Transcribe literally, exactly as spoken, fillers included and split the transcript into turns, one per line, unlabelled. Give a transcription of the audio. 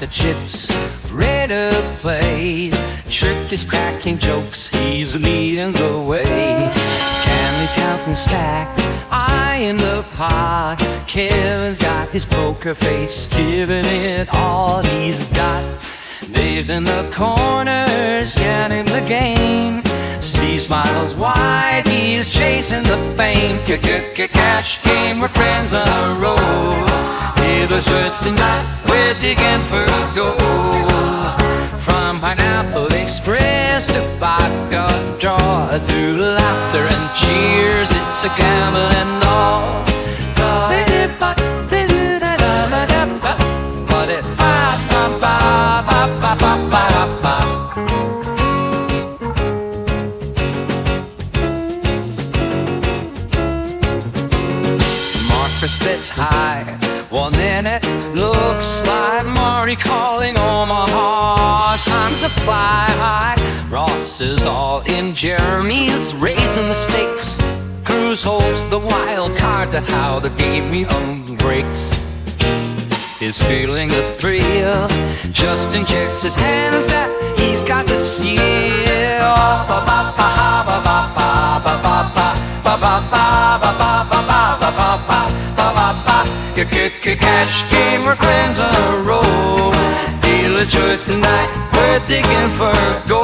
the chips ready to play. Trick is cracking jokes, he's leading the way. Cammy's counting stacks, eye in the pot. Kevin's got his poker face, giving it all he's got. Dave's in the corner, scanning the game. Steve smiles wide, he's chasing the fame. Cash game, we're friends on a roll. It was just tonight, we're digging for gold. From Pineapple Express to vodka draw, through laughter and cheers, it's a gamble and all. But it Marcus bets high, one in it looks like Marty calling Omaha. It's time to fly high. Ross is all in, Jeremy's raising the stakes. Cruz holds the wild card, that's how the game we own breaks. He's feeling the thrill. Justin checks his hands that he's got the skill. Cash game, we're friends on a roll. Dealer's choice tonight, we're digging for gold.